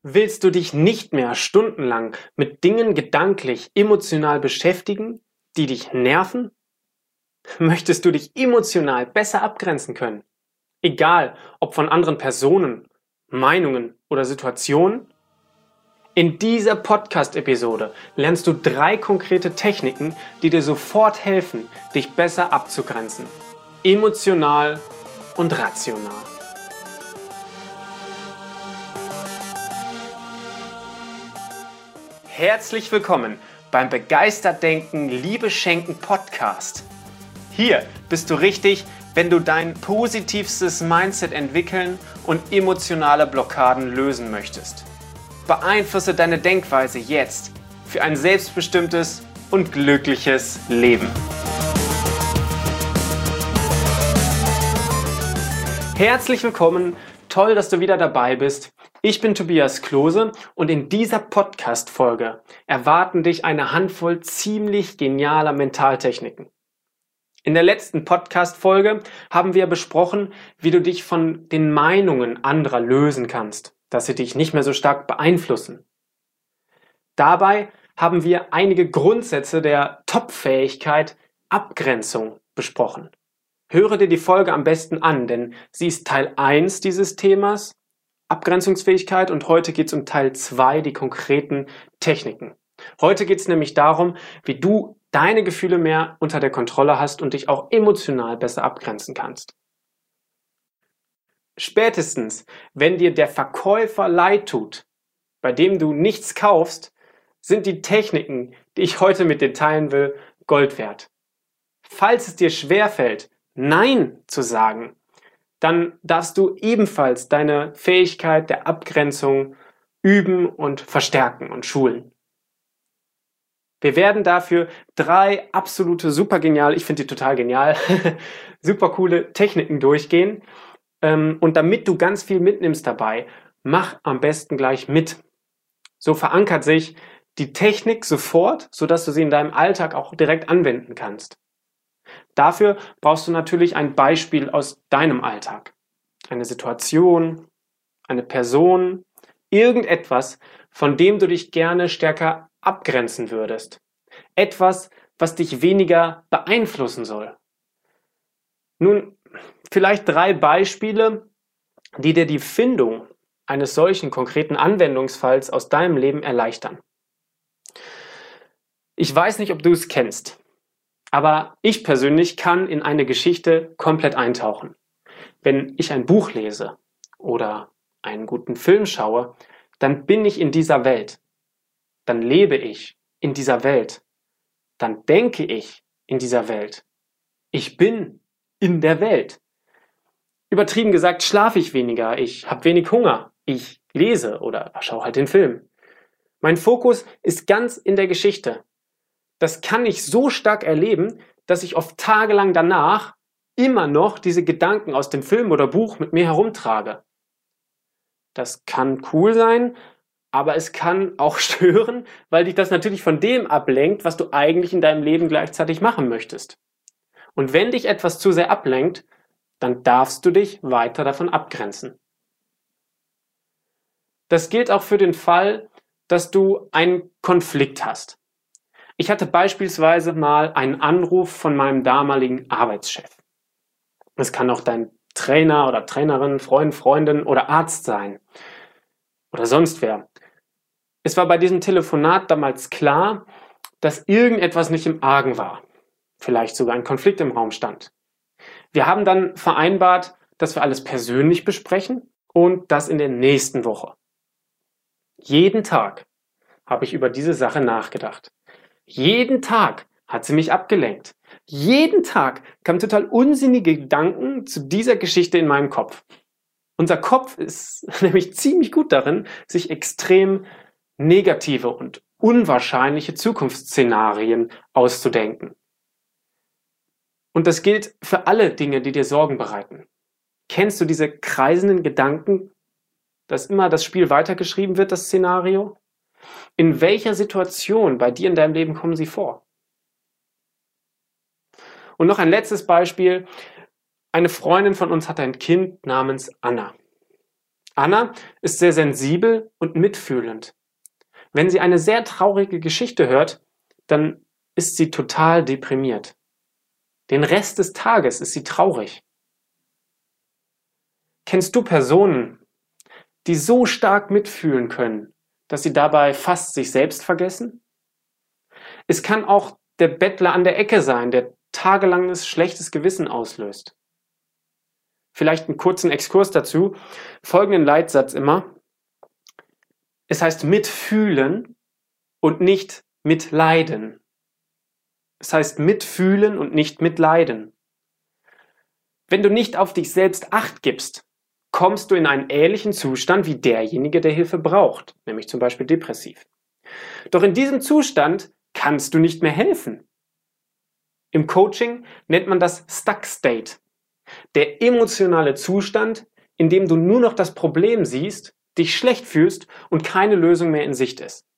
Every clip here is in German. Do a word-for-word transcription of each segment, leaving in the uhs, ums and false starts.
Willst du dich nicht mehr stundenlang mit Dingen gedanklich, emotional beschäftigen, die dich nerven? Möchtest du dich emotional besser abgrenzen können? Egal, ob von anderen Personen, Meinungen oder Situationen? In dieser Podcast-Episode lernst du drei konkrete Techniken, die dir sofort helfen, dich besser abzugrenzen. Emotional und rational. Herzlich willkommen beim Begeistert Denken, Liebe Schenken Podcast. Hier bist du richtig, wenn du dein positivstes Mindset entwickeln und emotionale Blockaden lösen möchtest. Beeinflusse deine Denkweise jetzt für ein selbstbestimmtes und glückliches Leben. Herzlich willkommen, toll, dass du wieder dabei bist. Ich bin Tobias Klose und in dieser Podcast-Folge erwarten dich eine Handvoll ziemlich genialer Mentaltechniken. In der letzten Podcast-Folge haben wir besprochen, wie du dich von den Meinungen anderer lösen kannst, dass sie dich nicht mehr so stark beeinflussen. Dabei haben wir einige Grundsätze der Top-Fähigkeit Abgrenzung besprochen. Höre dir die Folge am besten an, denn sie ist Teil eins dieses Themas, Abgrenzungsfähigkeit, und heute geht es um Teil zwei, die konkreten Techniken. Heute geht es nämlich darum, wie du deine Gefühle mehr unter der Kontrolle hast und dich auch emotional besser abgrenzen kannst. Spätestens, wenn dir der Verkäufer leid tut, bei dem du nichts kaufst, sind die Techniken, die ich heute mit dir teilen will, Gold wert. Falls es dir schwerfällt, Nein zu sagen, dann darfst du ebenfalls deine Fähigkeit der Abgrenzung üben und verstärken und schulen. Wir werden dafür drei absolute super genial, ich finde die total genial, super coole Techniken durchgehen. Und damit du ganz viel mitnimmst dabei, mach am besten gleich mit. So verankert sich die Technik sofort, sodass du sie in deinem Alltag auch direkt anwenden kannst. Dafür brauchst du natürlich ein Beispiel aus deinem Alltag. Eine Situation, eine Person, irgendetwas, von dem du dich gerne stärker abgrenzen würdest. Etwas, was dich weniger beeinflussen soll. Nun, vielleicht drei Beispiele, die dir die Findung eines solchen konkreten Anwendungsfalls aus deinem Leben erleichtern. Ich weiß nicht, ob du es kennst. Aber ich persönlich kann in eine Geschichte komplett eintauchen. Wenn ich ein Buch lese oder einen guten Film schaue, dann bin ich in dieser Welt. Dann lebe ich in dieser Welt. Dann denke ich in dieser Welt. Ich bin in der Welt. Übertrieben gesagt, schlafe ich weniger, ich habe wenig Hunger, ich lese oder schaue halt den Film. Mein Fokus ist ganz in der Geschichte. Das kann ich so stark erleben, dass ich oft tagelang danach immer noch diese Gedanken aus dem Film oder Buch mit mir herumtrage. Das kann cool sein, aber es kann auch stören, weil dich das natürlich von dem ablenkt, was du eigentlich in deinem Leben gleichzeitig machen möchtest. Und wenn dich etwas zu sehr ablenkt, dann darfst du dich weiter davon abgrenzen. Das gilt auch für den Fall, dass du einen Konflikt hast. Ich hatte beispielsweise mal einen Anruf von meinem damaligen Arbeitschef. Es kann auch dein Trainer oder Trainerin, Freund, Freundin oder Arzt sein oder sonst wer. Es war bei diesem Telefonat damals klar, dass irgendetwas nicht im Argen war. Vielleicht sogar ein Konflikt im Raum stand. Wir haben dann vereinbart, dass wir alles persönlich besprechen und das in der nächsten Woche. Jeden Tag habe ich über diese Sache nachgedacht. Jeden Tag hat sie mich abgelenkt. Jeden Tag kamen total unsinnige Gedanken zu dieser Geschichte in meinem Kopf. Unser Kopf ist nämlich ziemlich gut darin, sich extrem negative und unwahrscheinliche Zukunftsszenarien auszudenken. Und das gilt für alle Dinge, die dir Sorgen bereiten. Kennst du diese kreisenden Gedanken, dass immer das Spiel weitergeschrieben wird, das Szenario? In welcher Situation bei dir in deinem Leben kommen sie vor? Und noch ein letztes Beispiel. Eine Freundin von uns hat ein Kind namens Anna. Anna ist sehr sensibel und mitfühlend. Wenn sie eine sehr traurige Geschichte hört, dann ist sie total deprimiert. Den Rest des Tages ist sie traurig. Kennst du Personen, die so stark mitfühlen können, dass sie dabei fast sich selbst vergessen? Es kann auch der Bettler an der Ecke sein, der tagelanges schlechtes Gewissen auslöst. Vielleicht einen kurzen Exkurs dazu. Folgenden Leitsatz immer. Es heißt mitfühlen und nicht mitleiden. Es heißt mitfühlen und nicht mitleiden. Wenn du nicht auf dich selbst Acht gibst, kommst du in einen ähnlichen Zustand wie derjenige, der Hilfe braucht, nämlich zum Beispiel depressiv. Doch in diesem Zustand kannst du nicht mehr helfen. Im Coaching nennt man das Stuck State, der emotionale Zustand, in dem du nur noch das Problem siehst, dich schlecht fühlst und keine Lösung mehr in Sicht ist.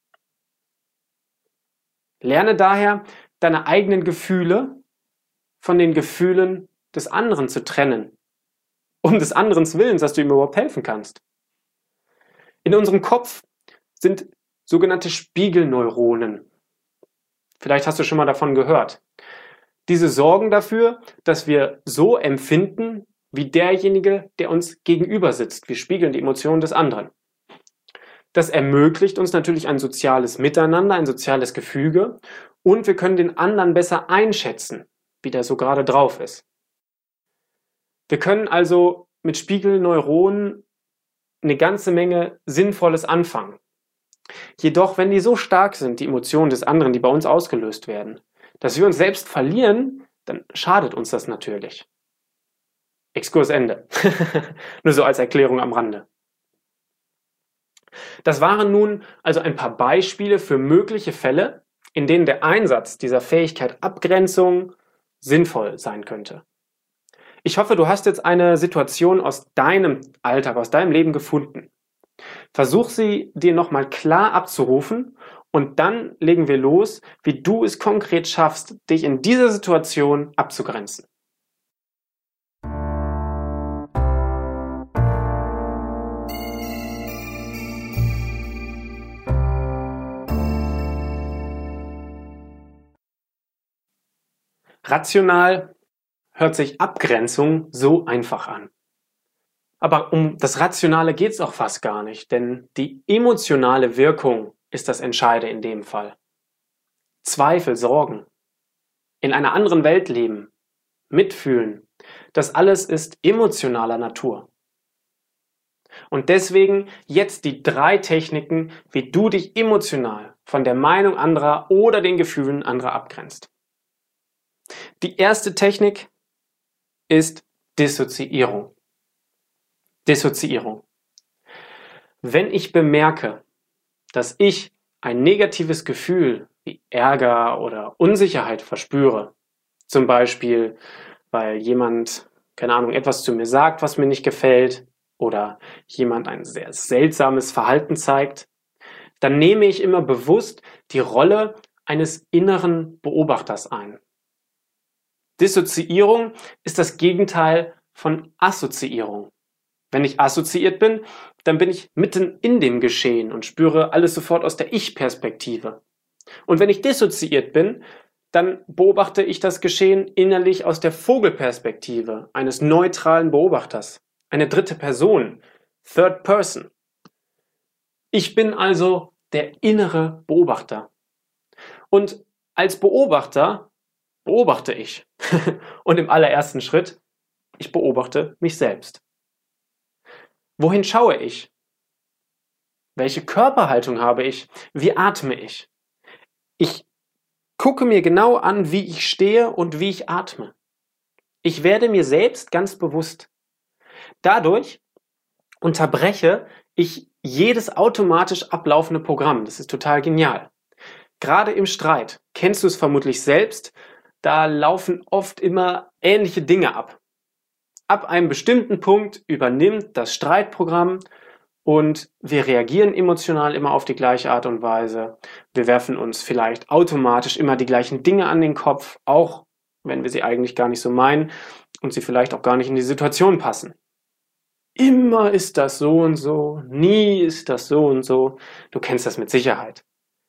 Lerne daher, deine eigenen Gefühle von den Gefühlen des anderen zu trennen. Um des anderen Willens, dass du ihm überhaupt helfen kannst. In unserem Kopf sind sogenannte Spiegelneuronen. Vielleicht hast du schon mal davon gehört. Diese sorgen dafür, dass wir so empfinden, wie derjenige, der uns gegenüber sitzt. Wir spiegeln die Emotionen des anderen. Das ermöglicht uns natürlich ein soziales Miteinander, ein soziales Gefüge und wir können den anderen besser einschätzen, wie der so gerade drauf ist. Wir können also mit Spiegelneuronen eine ganze Menge Sinnvolles anfangen. Jedoch, wenn die so stark sind, die Emotionen des anderen, die bei uns ausgelöst werden, dass wir uns selbst verlieren, dann schadet uns das natürlich. Exkurs Ende. Nur so als Erklärung am Rande. Das waren nun also ein paar Beispiele für mögliche Fälle, in denen der Einsatz dieser Fähigkeit Abgrenzung sinnvoll sein könnte. Ich hoffe, du hast jetzt eine Situation aus deinem Alltag, aus deinem Leben gefunden. Versuch sie dir nochmal klar abzurufen und dann legen wir los, wie du es konkret schaffst, dich in dieser Situation abzugrenzen. Rational hört sich Abgrenzung so einfach an. Aber um das Rationale geht es auch fast gar nicht, denn die emotionale Wirkung ist das Entscheidende in dem Fall. Zweifel, Sorgen, in einer anderen Welt leben, mitfühlen, das alles ist emotionaler Natur. Und deswegen jetzt die drei Techniken, wie du dich emotional von der Meinung anderer oder den Gefühlen anderer abgrenzt. Die erste Technik ist Dissoziierung. Dissoziierung. Wenn ich bemerke, dass ich ein negatives Gefühl wie Ärger oder Unsicherheit verspüre, zum Beispiel, weil jemand, keine Ahnung, etwas zu mir sagt, was mir nicht gefällt, oder jemand ein sehr seltsames Verhalten zeigt, dann nehme ich immer bewusst die Rolle eines inneren Beobachters ein. Dissoziierung ist das Gegenteil von Assoziierung. Wenn ich assoziiert bin, dann bin ich mitten in dem Geschehen und spüre alles sofort aus der Ich-Perspektive. Und wenn ich dissoziiert bin, dann beobachte ich das Geschehen innerlich aus der Vogelperspektive eines neutralen Beobachters, eine dritte Person, Third Person. Ich bin also der innere Beobachter. Und als Beobachter beobachte ich. Und im allerersten Schritt, ich beobachte mich selbst. Wohin schaue ich? Welche Körperhaltung habe ich? Wie atme ich? Ich gucke mir genau an, wie ich stehe und wie ich atme. Ich werde mir selbst ganz bewusst. Dadurch unterbreche ich jedes automatisch ablaufende Programm. Das ist total genial. Gerade im Streit, kennst du es vermutlich selbst, da laufen oft immer ähnliche Dinge ab. Ab einem bestimmten Punkt übernimmt das Streitprogramm und wir reagieren emotional immer auf die gleiche Art und Weise. Wir werfen uns vielleicht automatisch immer die gleichen Dinge an den Kopf, auch wenn wir sie eigentlich gar nicht so meinen und sie vielleicht auch gar nicht in die Situation passen. immer ist das so und so, nie ist das so und so. Du kennst das mit Sicherheit.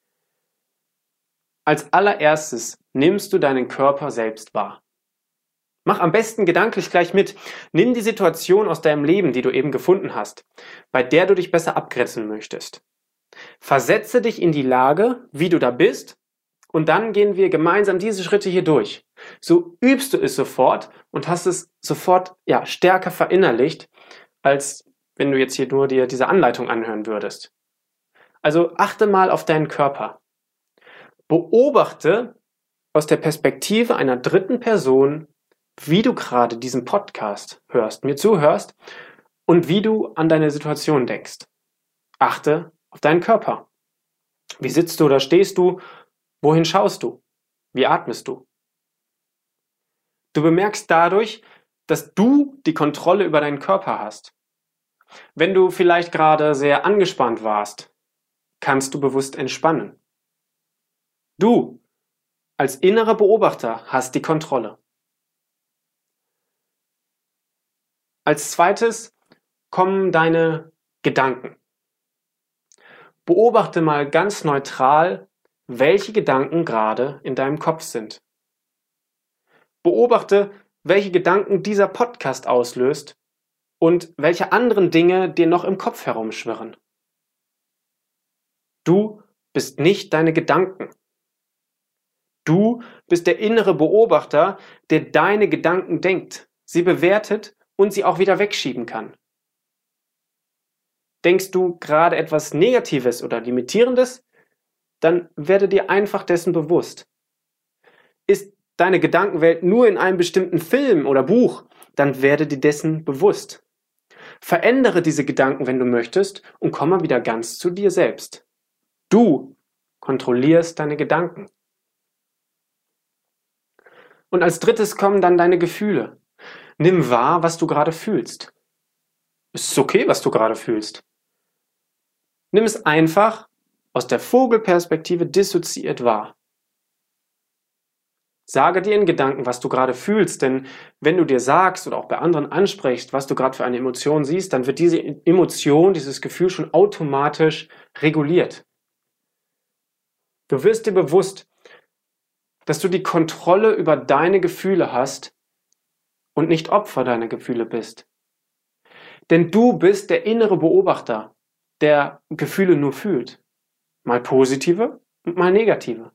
Als allererstes nimmst du deinen Körper selbst wahr. Mach am besten gedanklich gleich mit. Nimm die Situation aus deinem Leben, die du eben gefunden hast, bei der du dich besser abgrenzen möchtest. Versetze dich in die Lage, wie du da bist, und dann gehen wir gemeinsam diese Schritte hier durch. So übst du es sofort und hast es sofort ja, stärker verinnerlicht, als wenn du jetzt hier nur dir diese Anleitung anhören würdest. Also achte mal auf deinen Körper. Beobachte aus der Perspektive einer dritten Person, wie du gerade diesen Podcast hörst, mir zuhörst und wie du an deine Situation denkst. Achte auf deinen Körper. Wie sitzt du oder stehst du? Wohin schaust du? Wie atmest du? Du bemerkst dadurch, dass du die Kontrolle über deinen Körper hast. Wenn du vielleicht gerade sehr angespannt warst, kannst du bewusst entspannen. Du als innerer Beobachter hast die Kontrolle. Als zweites kommen deine Gedanken. Beobachte mal ganz neutral, welche Gedanken gerade in deinem Kopf sind. Beobachte, welche Gedanken dieser Podcast auslöst und welche anderen Dinge dir noch im Kopf herumschwirren. Du bist nicht deine Gedanken. Du bist der innere Beobachter, der deine Gedanken denkt, sie bewertet und sie auch wieder wegschieben kann. Denkst du gerade etwas Negatives oder Limitierendes? Dann werde dir einfach dessen bewusst. Ist deine Gedankenwelt nur in einem bestimmten Film oder Buch, dann werde dir dessen bewusst. Verändere diese Gedanken, wenn du möchtest, und komme wieder ganz zu dir selbst. Du kontrollierst deine Gedanken. Und als drittes kommen dann deine Gefühle. Nimm wahr, was du gerade fühlst. Es ist okay, was du gerade fühlst. Nimm es einfach aus der Vogelperspektive dissoziiert wahr. Sage dir in Gedanken, was du gerade fühlst, denn wenn du dir sagst oder auch bei anderen ansprichst, was du gerade für eine Emotion siehst, dann wird diese Emotion, dieses Gefühl schon automatisch reguliert. Du wirst dir bewusst, dass du die Kontrolle über deine Gefühle hast und nicht Opfer deiner Gefühle bist. Denn du bist der innere Beobachter, der Gefühle nur fühlt. Mal positive und mal negative.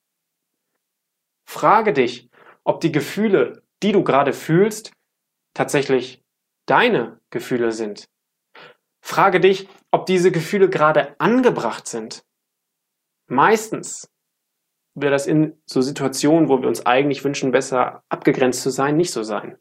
Frage dich, ob die Gefühle, die du gerade fühlst, tatsächlich deine Gefühle sind. Frage dich, ob diese Gefühle gerade angebracht sind. Meistens wird das in so Situationen, wo wir uns eigentlich wünschen, besser abgegrenzt zu sein, nicht so sein.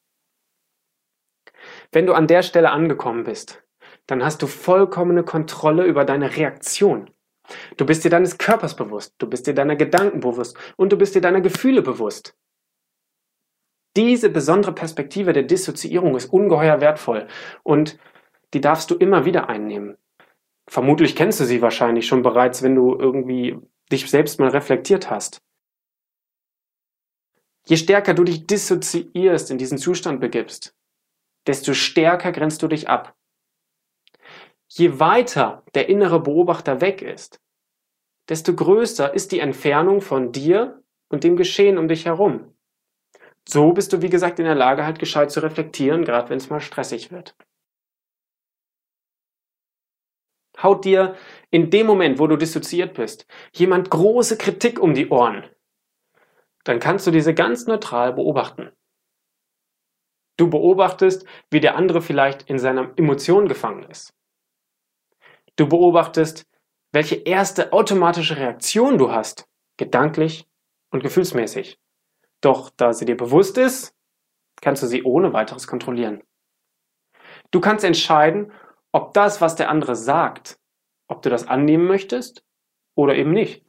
Wenn du an der Stelle angekommen bist, dann hast du vollkommene Kontrolle über deine Reaktion. Du bist dir deines Körpers bewusst, du bist dir deiner Gedanken bewusst und du bist dir deiner Gefühle bewusst. Diese besondere Perspektive der Dissoziierung ist ungeheuer wertvoll und die darfst du immer wieder einnehmen. Vermutlich kennst du sie wahrscheinlich schon bereits, wenn du irgendwie dich selbst mal reflektiert hast. Je stärker du dich dissoziierst, in diesen Zustand begibst, desto stärker grenzt du dich ab. Je weiter der innere Beobachter weg ist, desto größer ist die Entfernung von dir und dem Geschehen um dich herum. So bist du, wie gesagt, in der Lage, halt gescheit zu reflektieren, gerade wenn es mal stressig wird. Haut dir in dem Moment, wo du dissoziiert bist, jemand große Kritik um die Ohren, dann kannst du diese ganz neutral beobachten. Du beobachtest, wie der andere vielleicht in seiner Emotion gefangen ist. Du beobachtest, welche erste automatische Reaktion du hast, gedanklich und gefühlsmäßig. Doch da sie dir bewusst ist, kannst du sie ohne weiteres kontrollieren. Du kannst entscheiden, ob das, was der andere sagt, ob du das annehmen möchtest oder eben nicht.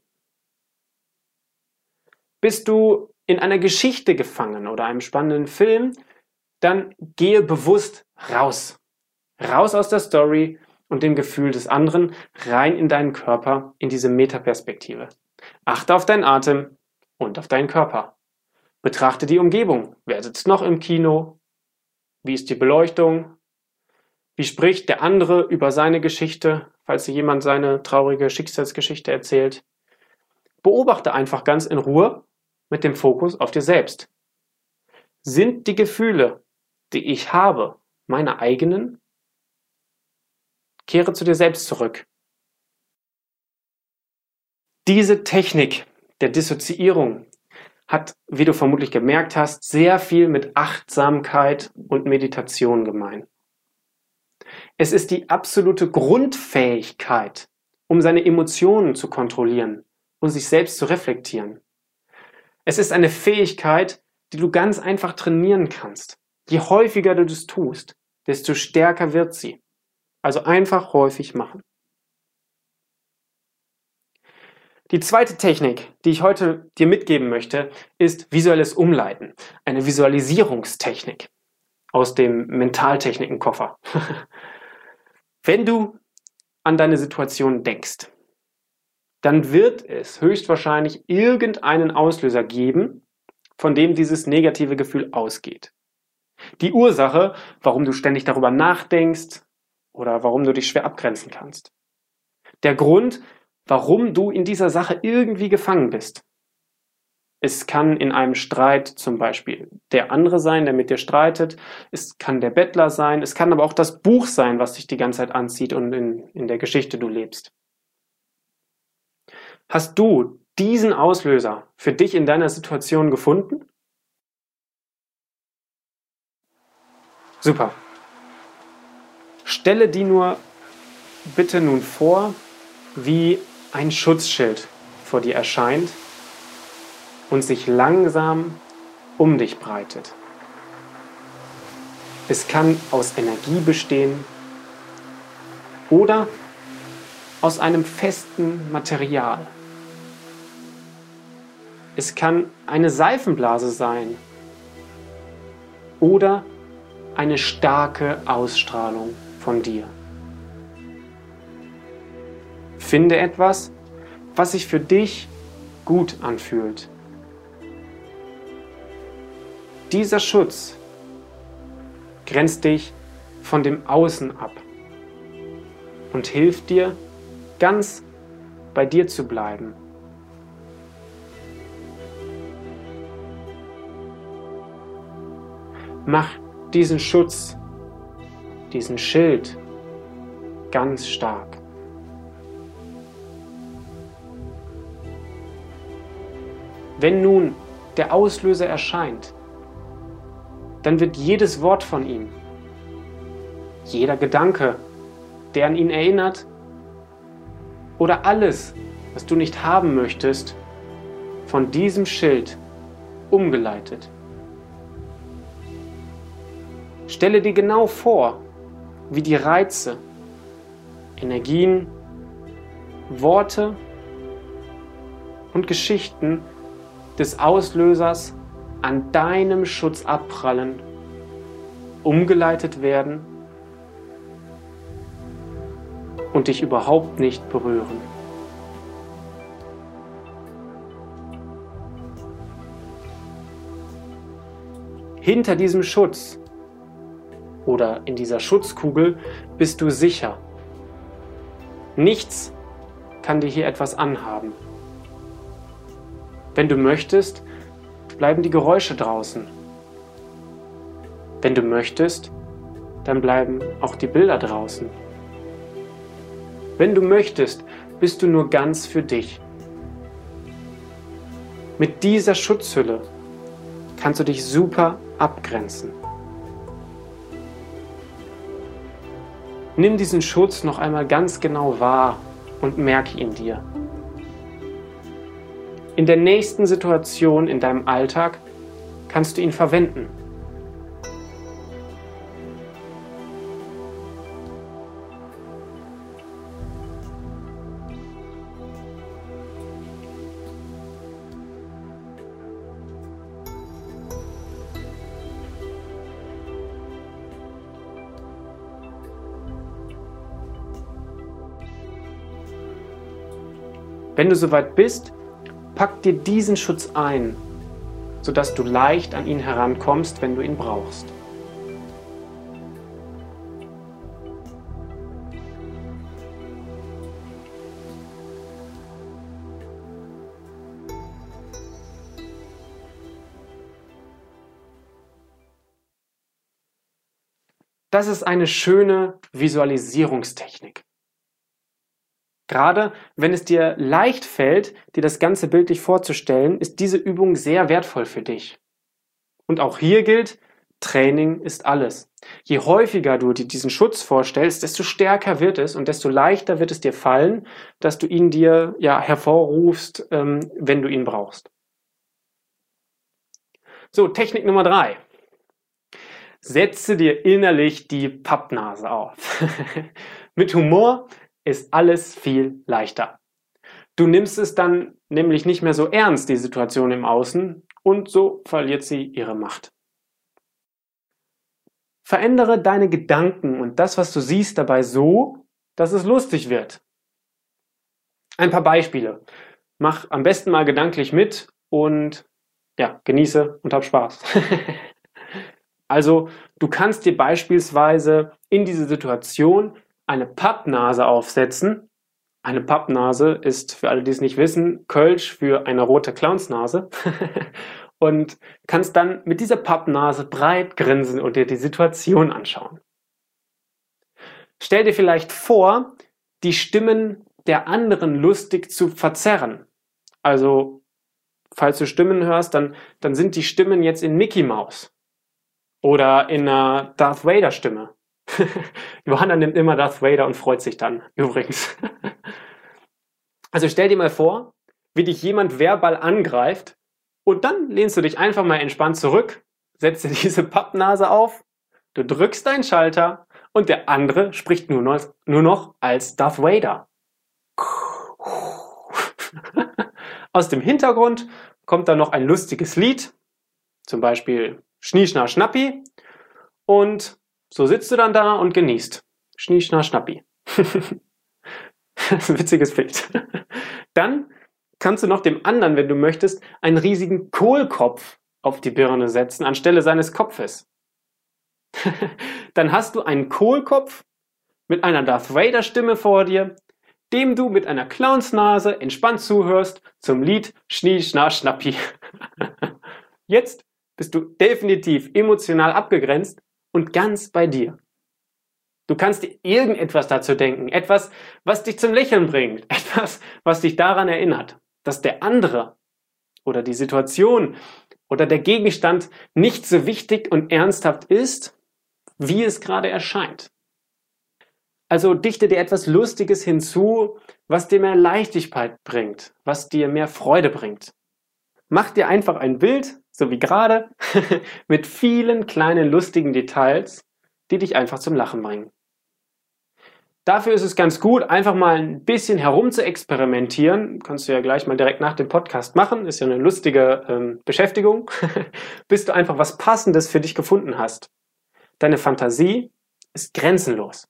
Bist du in einer Geschichte gefangen oder einem spannenden Film, dann gehe bewusst raus. Raus aus der Story und dem Gefühl des anderen, rein in deinen Körper, in diese Metaperspektive. Achte auf deinen Atem und auf deinen Körper. Betrachte die Umgebung. Wer sitzt noch im Kino? Wie ist die Beleuchtung? Wie spricht der andere über seine Geschichte, falls dir jemand seine traurige Schicksalsgeschichte erzählt? Beobachte einfach ganz in Ruhe mit dem Fokus auf dir selbst. Sind die Gefühle, die ich habe, meine eigenen? Kehre zu dir selbst zurück. Diese Technik der Dissoziierung hat, wie du vermutlich gemerkt hast, sehr viel mit Achtsamkeit und Meditation gemein. Es ist die absolute Grundfähigkeit, um seine Emotionen zu kontrollieren und sich selbst zu reflektieren. Es ist eine Fähigkeit, die du ganz einfach trainieren kannst. Je häufiger du das tust, desto stärker wird sie. Also einfach häufig machen. Die zweite Technik, die ich heute dir mitgeben möchte, ist visuelles Umleiten. Eine Visualisierungstechnik aus dem Mentaltechniken-Koffer. Wenn du an deine Situation denkst, dann wird es höchstwahrscheinlich irgendeinen Auslöser geben, von dem dieses negative Gefühl ausgeht. Die Ursache, warum du ständig darüber nachdenkst oder warum du dich schwer abgrenzen kannst. Der Grund, warum du in dieser Sache irgendwie gefangen bist. Es kann in einem Streit zum Beispiel der andere sein, der mit dir streitet. Es kann der Bettler sein. Es kann aber auch das Buch sein, was dich die ganze Zeit anzieht und in, in der Geschichte du lebst. Hast du diesen Auslöser für dich in deiner Situation gefunden? Super. Stelle dir nur bitte nun vor, wie ein Schutzschild vor dir erscheint und sich langsam um dich breitet. Es kann aus Energie bestehen oder aus einem festen Material. Es kann eine Seifenblase sein oder eine starke Ausstrahlung von dir. Finde etwas, was sich für dich gut anfühlt. Dieser Schutz grenzt dich von dem Außen ab und hilft dir, ganz bei dir zu bleiben. Mach diesen Schutz, diesen Schild ganz stark. Wenn nun der Auslöser erscheint, dann wird jedes Wort von ihm, jeder Gedanke, der an ihn erinnert, oder alles, was du nicht haben möchtest, von diesem Schild umgeleitet. Stelle dir genau vor, wie die Reize, Energien, Worte und Geschichten des Auslösers an deinem Schutz abprallen, umgeleitet werden und dich überhaupt nicht berühren. Hinter diesem Schutz oder in dieser Schutzkugel bist du sicher. Nichts kann dir hier etwas anhaben. Wenn du möchtest, bleiben die Geräusche draußen. Wenn du möchtest, dann bleiben auch die Bilder draußen. Wenn du möchtest, bist du nur ganz für dich. Mit dieser Schutzhülle kannst du dich super abgrenzen. Nimm diesen Schutz noch einmal ganz genau wahr und merke ihn dir. In der nächsten Situation in deinem Alltag kannst du ihn verwenden. Wenn du soweit bist, pack dir diesen Schutz ein, sodass du leicht an ihn herankommst, wenn du ihn brauchst. das ist eine schöne Visualisierungstechnik. Gerade wenn es dir leicht fällt, dir das Ganze bildlich vorzustellen, ist diese Übung sehr wertvoll für dich. Und auch hier gilt, Training ist alles. Je häufiger du dir diesen Schutz vorstellst, desto stärker wird es und desto leichter wird es dir fallen, dass du ihn dir ja hervorrufst, ähm, wenn du ihn brauchst. So, Technik Nummer drei. Setze dir innerlich die Pappnase auf. Mit Humor ist alles viel leichter. Du nimmst es dann nämlich nicht mehr so ernst, die Situation im Außen, und so verliert sie ihre Macht. Verändere deine Gedanken und das, was du siehst, dabei so, dass es lustig wird. Ein paar Beispiele. Mach am besten mal gedanklich mit und ja, genieße und hab Spaß. Also, du kannst dir beispielsweise in diese Situation eine Pappnase aufsetzen. Eine Pappnase ist, für alle, die es nicht wissen, Kölsch für eine rote Clownsnase. Und kannst dann mit dieser Pappnase breit grinsen und dir die Situation anschauen. Stell dir vielleicht vor, die Stimmen der anderen lustig zu verzerren. Also, falls du Stimmen hörst, dann, dann sind die Stimmen jetzt in Mickey Mouse oder in einer Darth Vader Stimme. Johanna nimmt immer Darth Vader und freut sich dann, übrigens. Also stell dir mal vor, wie dich jemand verbal angreift und dann lehnst du dich einfach mal entspannt zurück, setzt dir diese Pappnase auf, du drückst deinen Schalter und der andere spricht nur noch, nur noch als Darth Vader. Aus dem Hintergrund kommt dann noch ein lustiges Lied, zum Beispiel Schnie, Schna, Schnappi, und so sitzt du dann da und genießt. Schnie, Schna, Schnappi. Das ist ein witziges Bild. Dann kannst du noch dem anderen, wenn du möchtest, einen riesigen Kohlkopf auf die Birne setzen, anstelle seines Kopfes. Dann hast du einen Kohlkopf mit einer Darth Vader Stimme vor dir, dem du mit einer Clownsnase entspannt zuhörst zum Lied Schnie, Schna, Schnappi. Jetzt bist du definitiv emotional abgegrenzt und ganz bei dir. Du kannst dir irgendetwas dazu denken, etwas, was dich zum Lächeln bringt, etwas, was dich daran erinnert, dass der andere oder die Situation oder der Gegenstand nicht so wichtig und ernsthaft ist, wie es gerade erscheint. Also dichte dir etwas Lustiges hinzu, was dir mehr Leichtigkeit bringt, was dir mehr Freude bringt. Mach dir einfach ein Bild, so wie gerade, mit vielen kleinen lustigen Details, die dich einfach zum Lachen bringen. Dafür ist es ganz gut, einfach mal ein bisschen herum zu experimentieren. Kannst du ja gleich mal direkt nach dem Podcast machen. Ist ja eine lustige ähm, Beschäftigung, bis du einfach was Passendes für dich gefunden hast. Deine Fantasie ist grenzenlos.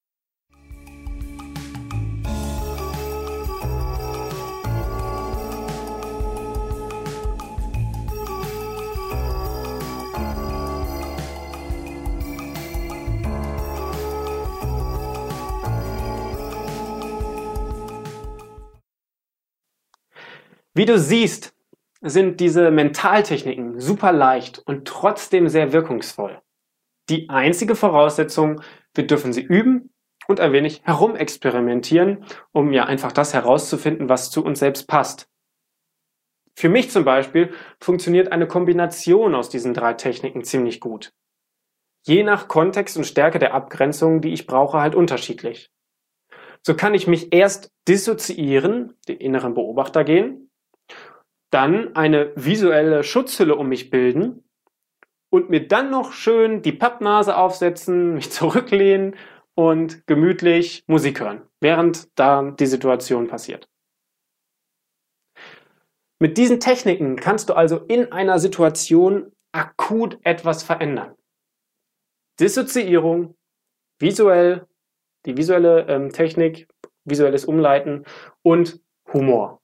Wie du siehst, sind diese Mentaltechniken super leicht und trotzdem sehr wirkungsvoll. Die einzige Voraussetzung, wir dürfen sie üben und ein wenig herumexperimentieren, um ja einfach das herauszufinden, was zu uns selbst passt. Für mich zum Beispiel funktioniert eine Kombination aus diesen drei Techniken ziemlich gut. Je nach Kontext und Stärke der Abgrenzung, die ich brauche, halt unterschiedlich. So kann ich mich erst dissoziieren, den inneren Beobachter gehen, dann eine visuelle Schutzhülle um mich bilden und mir dann noch schön die Pappnase aufsetzen, mich zurücklehnen und gemütlich Musik hören, während da die Situation passiert. Mit diesen Techniken kannst du also in einer Situation akut etwas verändern. Dissoziierung, visuell, die visuelle ähm, Technik, visuelles Umleiten und Humor.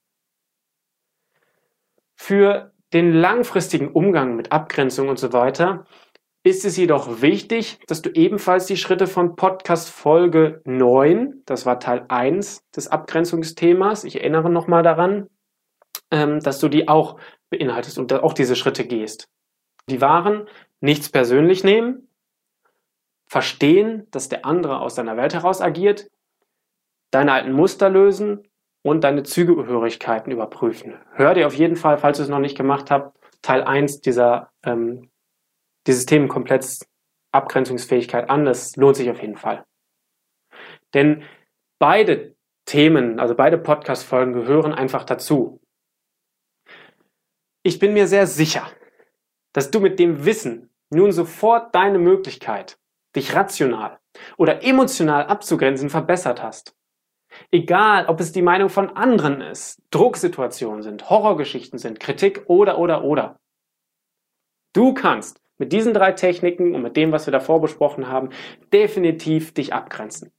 Für den langfristigen Umgang mit Abgrenzung und so weiter ist es jedoch wichtig, dass du ebenfalls die Schritte von Podcast Folge neun, das war Teil eins des Abgrenzungsthemas, ich erinnere nochmal daran, ähm, dass du die auch beinhaltest und auch diese Schritte gehst. Die waren: nichts persönlich nehmen, verstehen, dass der andere aus seiner Welt heraus agiert, deine alten Muster lösen und deine Zugehörigkeiten überprüfen. Hör dir auf jeden Fall, falls du es noch nicht gemacht hast, Teil eins dieser, ähm, dieses Themenkompletts Abgrenzungsfähigkeit an. Das lohnt sich auf jeden Fall. Denn beide Themen, also beide Podcast-Folgen gehören einfach dazu. Ich bin mir sehr sicher, dass du mit dem Wissen nun sofort deine Möglichkeit, dich rational oder emotional abzugrenzen, verbessert hast. Egal, ob es die Meinung von anderen ist, Drucksituationen sind, Horrorgeschichten sind, Kritik oder, oder, oder. Du kannst mit diesen drei Techniken und mit dem, was wir davor besprochen haben, definitiv dich abgrenzen.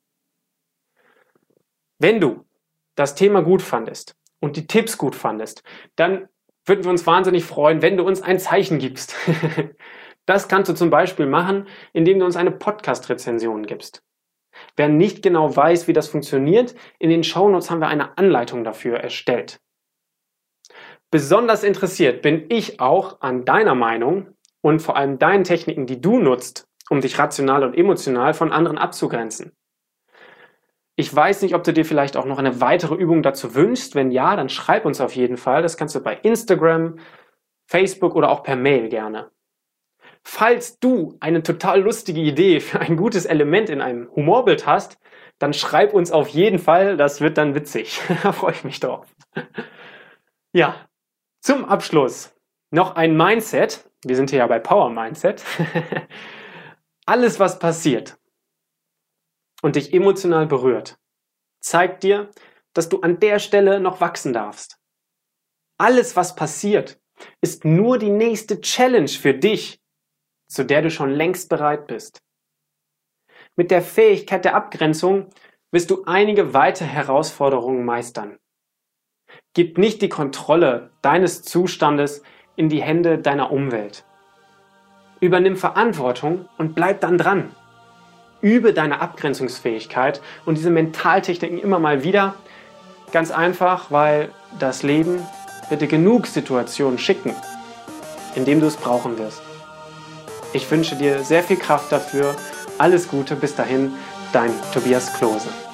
Wenn du das Thema gut fandest und die Tipps gut fandest, dann würden wir uns wahnsinnig freuen, wenn du uns ein Zeichen gibst. Das kannst du zum Beispiel machen, indem du uns eine Podcast-Rezension gibst. Wer nicht genau weiß, wie das funktioniert, in den Shownotes haben wir eine Anleitung dafür erstellt. Besonders interessiert bin ich auch an deiner Meinung und vor allem deinen Techniken, die du nutzt, um dich rational und emotional von anderen abzugrenzen. Ich weiß nicht, ob du dir vielleicht auch noch eine weitere Übung dazu wünschst. Wenn ja, dann schreib uns auf jeden Fall. Das kannst du bei Instagram, Facebook oder auch per Mail gerne. Falls du eine total lustige Idee für ein gutes Element in einem Humorbild hast, dann schreib uns auf jeden Fall. Das wird dann witzig. Da freue ich mich drauf. Ja, zum Abschluss noch ein Mindset. Wir sind hier ja bei Power Mindset. Alles, was passiert und dich emotional berührt, zeigt dir, dass du an der Stelle noch wachsen darfst. Alles, was passiert, ist nur die nächste Challenge für dich, zu der du schon längst bereit bist. Mit der Fähigkeit der Abgrenzung wirst du einige weitere Herausforderungen meistern. Gib nicht die Kontrolle deines Zustandes in die Hände deiner Umwelt. Übernimm Verantwortung und bleib dann dran. Übe deine Abgrenzungsfähigkeit und diese Mentaltechniken immer mal wieder. Ganz einfach, weil das Leben wird dir genug Situationen schicken, in denen du es brauchen wirst. Ich wünsche dir sehr viel Kraft dafür. Alles Gute, bis dahin, dein Tobias Klose.